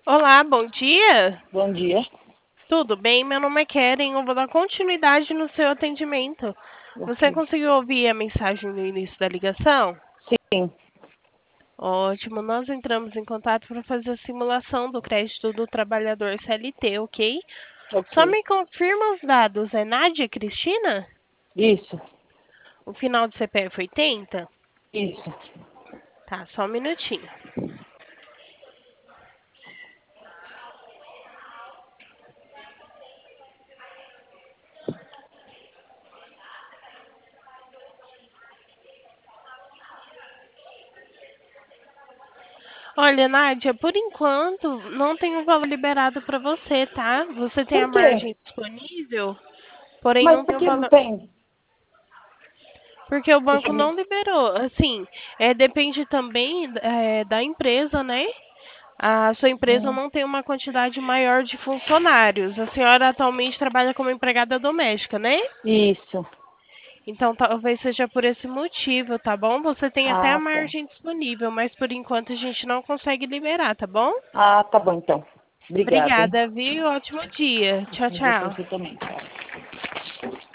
Olá, bom dia. Bom dia. Tudo bem? Meu nome é Keren. Eu vou dar continuidade no seu atendimento. Ok. Você conseguiu ouvir a mensagem no início da ligação? Sim, Ótimo. Nós entramos em contato para fazer a simulação do crédito do trabalhador CLT, ok? ok. Só me confirma os dados. É Nádia Cristina? Isso, O final do CPF 80? isso. Tá, só um minutinho. Olha, Nádia, por enquanto não tem o valor liberado para você, tá? Você tem Por a quê? margem disponível, porém Mas não por tem o que não valor. tem? Porque o Deixa banco eu me... não liberou. Assim, depende também da empresa, né? A sua empresa Hum, não tem uma quantidade maior de funcionários. A senhora atualmente trabalha como empregada doméstica, né? Isso. Então talvez seja por esse motivo, tá bom? Você tem até a Ah, tá. margem disponível, mas por enquanto a gente não consegue liberar, tá bom? Ah, tá bom então. Obrigada, hein? Obrigada, viu? Ótimo dia. Tchau, Bom dia pra tchau. você também. Tchau.